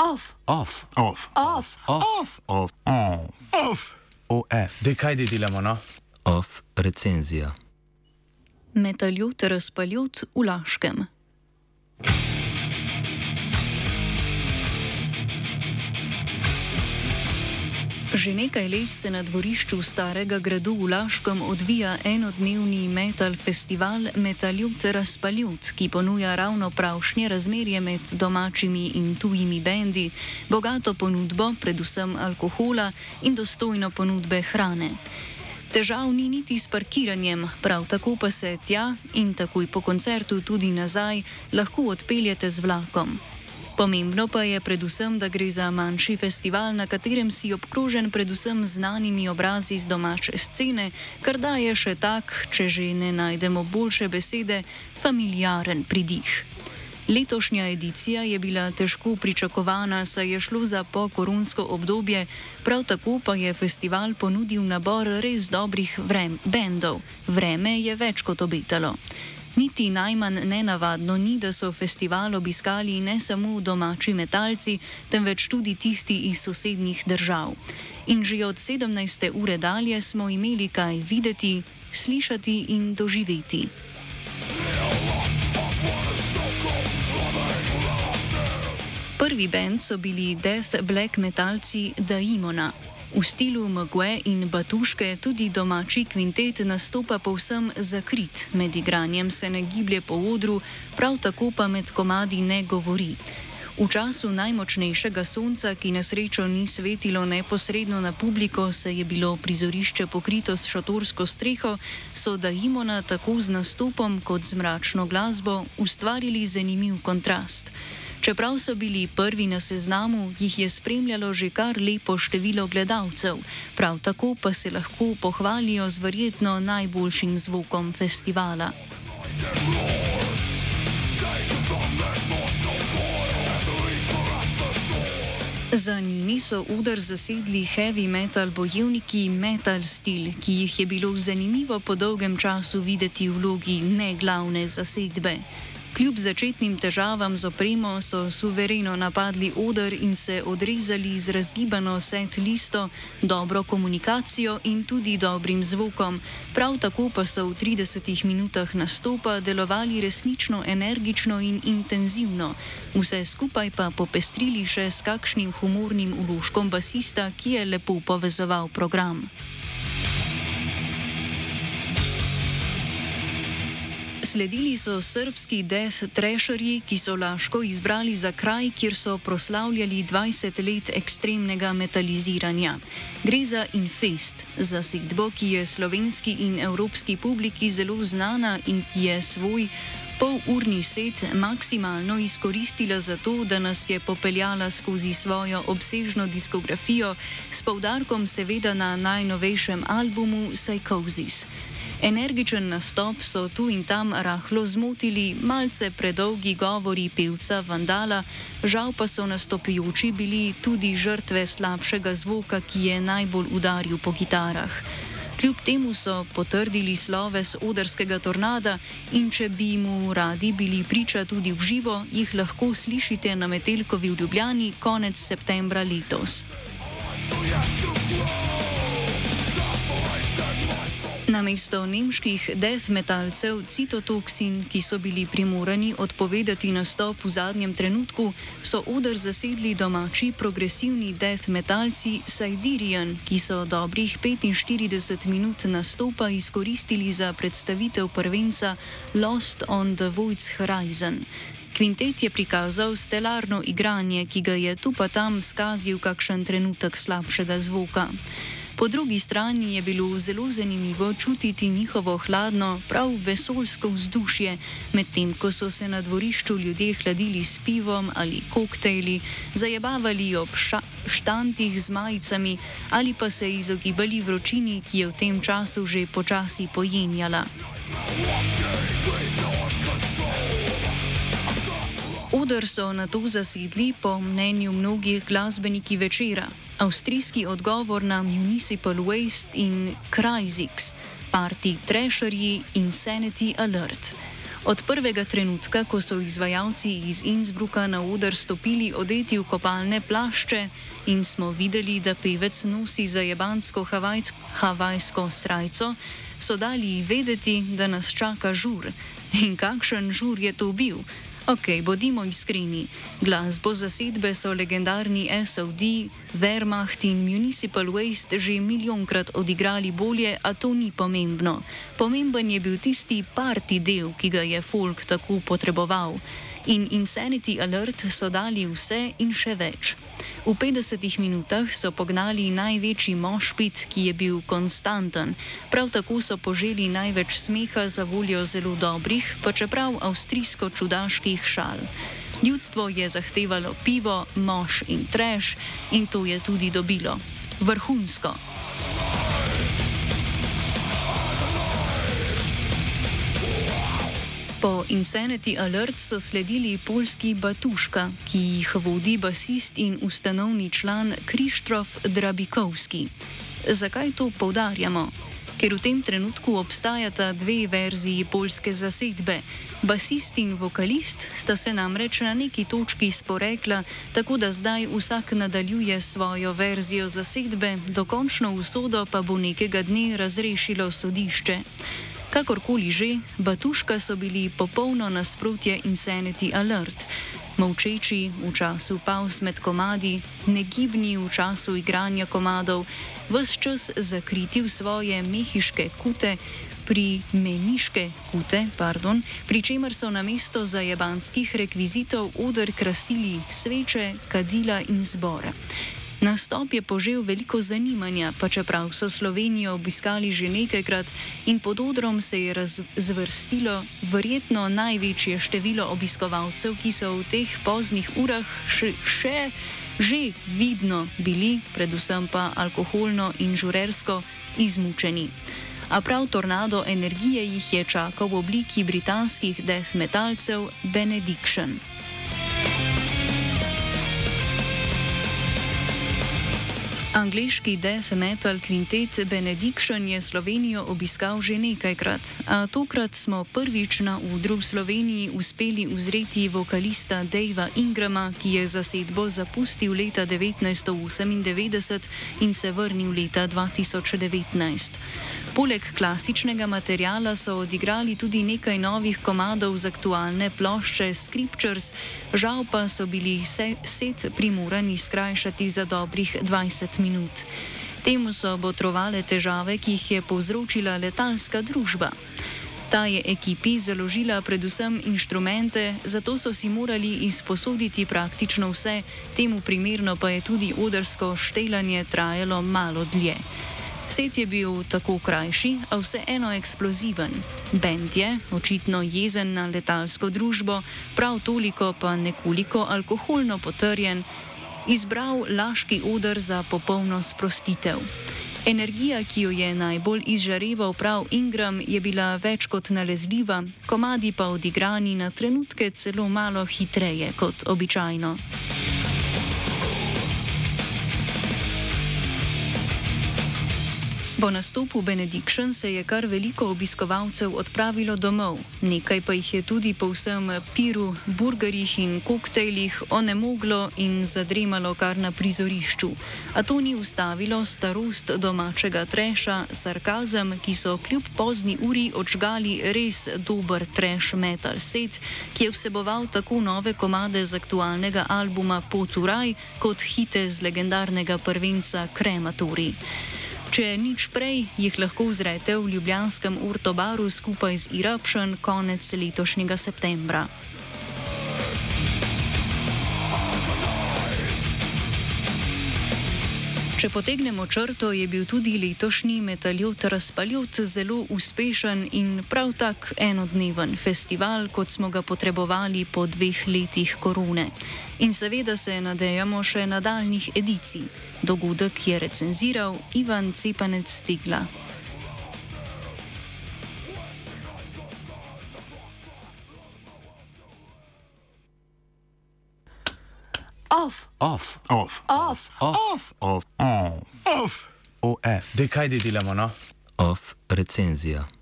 Off. Off. Off. Off. Off. Off. Off. OF. Dej, kaj delamo, no? Off recenzija. Metaljut razpaljut v Laškem. Že nekaj let se na dvorišču Starega gradu v Laškem odvija enodnevni metal festival Metaljut razpaljut, ki ponuja ravno pravšnje razmerje med domačimi in tujimi bendi, bogato ponudbo, predvsem alkohola in dostojno ponudbe hrane. Težav ni niti s parkiranjem, prav tako pa se tja in takoj po koncertu tudi nazaj lahko odpeljete z vlakom. Pomembno pa je predvsem, da gre za manjši festival, na katerem si obkrožen predvsem z znanimi obrazi z domače scene, kar daje še tak, če že ne najdemo boljše besede, familiaren pridih. Letošnja edicija je bila težko pričakovana, saj je šlo za pokoronsko obdobje, prav tako pa je festival ponudil nabor res dobrih bendov. Vreme je več kot obetalo. Niti najmanj nenavadno ni, da so festival obiskali ne samo domači metalci, temveč tudi tisti iz sosednjih držav. In že od 17. ure dalje smo imeli kaj videti, slišati in doživeti. Prvi bend so bili death black metalci Daimona. V stilu Mgue in Batuške tudi domači kvintet nastopa povsem zakrit, med igranjem se ne giblje po odru, prav tako pa med komadi ne govori. V času najmočnejšega sonca, ki na srečo ni svetilo neposredno na publiko, saj je bilo prizorišče pokrito s šatorsko streho, so Daimona tako z nastopom kot z mračno glasbo ustvarili zanimiv kontrast. Čeprav so bili prvi na seznamu, jih je spremljalo že kar lepo število gledalcev, prav tako pa se lahko pohvalijo z verjetno najboljšim zvokom festivala. Za njimi so oder zasedli heavy metal bojevniki Metal Steel, ki jih je bilo zanimivo po dolgem času videti v vlogi ne glavne zasedbe. Kljub začetnim težavam z opremo so suvereno napadli oder in se odrezali z razgibano set listo, dobro komunikacijo in tudi dobrim zvokom. Prav tako pa so v 30 minutah nastopa delovali resnično energično in intenzivno. Vse skupaj pa popestrili še s kakšnim humornim vložkom basista, ki je lepo povezoval program. Sledili so srbski death thrasherji, ki so Laško izbrali za kraj, kjer so proslavljali 20 let ekstremnega metaliziranja. Gre za Infest, zasedbo, ki je slovenski in evropski publiki zelo znana in ki je svoj polurni set maksimalno izkoristila za to, da nas je popeljala skozi svojo obsežno diskografijo, s poudarkom seveda na najnovejšem albumu Psychosis. Energičen nastop so tu in tam rahlo zmotili malce predolgi govori pevca Vandala, žal pa so nastopajoči bili tudi žrtve slabšega zvoka, ki je najbolj udaril po kitarah. Kljub temu so potrdili sloves odrskega tornada in če bi mu radi bili priča tudi v živo, jih lahko slišite na Metelkovi v Ljubljani konec septembra letos. Namesto nemških death metalcev Citotoxin, ki so bili primorani odpovedati nastop v zadnjem trenutku, so oder zasedli domači progresivni death metalci Siderian, ki so dobrih 45 minut nastopa izkoristili za predstavitev prvenca Lost on the Void's Horizon. Kvintet je prikazal stelarno igranje, ki ga je tu pa tam skazil kakšen trenutek slabšega zvoka. Po drugi strani je bilo zelo zanimivo čutiti njihovo hladno, prav vesoljsko vzdušje, medtem ko so se na dvorišču ljudje hladili s pivom ali koktejli, zajebavali ob štantih z majicami ali pa se izogibali vročini, ki je v tem času že počasi pojenjala. Oder so nato zasedli po mnenju mnogih glasbeniki večera. Avstrijski odgovor na Municipal Waste in Cryzix, Party Thrasherji in Sanity Alert. Od prvega trenutka, ko so izvajalci iz Innsbrucka na oder stopili odeti v kopalne plašče in smo videli, da pevec nosi zajebansko havajsko srajco, so dali vedeti, da nas čaka žur. In kakšen žur je to bil? Ok, bodimo iskreni. Glasbo zasedbe so legendarni SOD, Wehrmacht in Municipal Waste že milijonkrat odigrali bolje, a to ni pomembno. Pomemben je bil tisti party del, ki ga je folk tako potreboval. In Insanity Alert so dali vse in še več. V 50 minutah so pognali največji mošpit, ki je bil konstanten. Prav tako so poželi največ smeha za voljo zelo dobrih, pa čeprav avstrijsko-čudaških šal. Ljudstvo je zahtevalo pivo, moš in trash in to je tudi dobilo. Vrhunsko. Po Insanity Alert so sledili poljski Batuška, ki jih vodi basist in ustanovni član Krzysztof Drabikowski. Zakaj to poudarjamo? Ker v tem trenutku obstajata dve verziji poljske zasedbe. Basist in vokalist sta se namreč na neki točki sporekla, tako da zdaj vsak nadaljuje svojo verzijo zasedbe, dokončno usodo pa bo nekega dne razrešilo sodišče. Kakorkoli že, Batuška so bili popolno nasprotje Insanity Alert. Molčeči v času pavz med komadi, negibni v času igranja komadov, ves čas zakriti v svoje meniške kute, pri čemer so namesto zajebanskih rekvizitov oder krasili sveče, kadila in zbor. Nastop je požel veliko zanimanja, pa čeprav so Slovenijo obiskali že nekajkrat in pod odrom se je zvrstilo verjetno največje število obiskovalcev, ki so v teh poznih urah že vidno bili, predvsem pa alkoholno in žurersko izmučeni. A prav tornado energije jih je čakal v obliki britanskih death metalcev Benediction. Angleški death metal kvintet Benediction je Slovenijo obiskal že nekajkrat, a tokrat smo prvič na odru v Sloveniji uspeli uzreti vokalista Davea Ingrama, ki je zasedbo zapustil leta 1998 in se vrnil leta 2019. Poleg klasičnega materiala so odigrali tudi nekaj novih komadov z aktualne plošče Scriptures, žal pa so bili set primorani skrajšati za dobrih 20 minut. Temu so botrovale težave, ki jih je povzročila letalska družba. Ta je ekipi založila predvsem inštrumente, zato so si morali izposoditi praktično vse, temu primerno pa je tudi odrsko štelanje trajalo malo dlje. Set je bil tako krajši, a vseeno eksploziven. Bend je, očitno jezen na letalsko družbo, prav toliko pa nekoliko alkoholno potrjen, izbral laški oder za popolno sprostitev. Energija, ki jo je najbolj izžareval prav Ingram, je bila več kot nalezljiva, komadi pa odigrani na trenutke celo malo hitreje kot običajno. Po nastopu Benediction se je kar veliko obiskovalcev odpravilo domov, nekaj pa jih je tudi po vsem piru, burgerjih in koktejlih onemoglo in zadremalo kar na prizorišču. A to ni ustavilo starost domačega treša, sarkazem, ki so kljub pozni uri odžgali res dober trash metal set, ki je vseboval tako nove komade z aktualnega albuma Pot v raj, kot hite z legendarnega prvenca Krematorij. Če nič prej, jih lahko uzrete v ljubljanskem Urtobaru skupaj z Eruption konec letošnjega septembra. Če potegnemo črto, je bil tudi letošnji Metaljot Razpaljot zelo uspešen in prav tak enodneven festival, kot smo ga potrebovali po 2 letih korone. In seveda se nadejamo še nadaljnih edicij. Dogodek je recenziral Ivan Cepanec-Stegla. Off. Off. Off. Off. Off. Off. Off. Dej, kaj delamo, no? Off recenzija.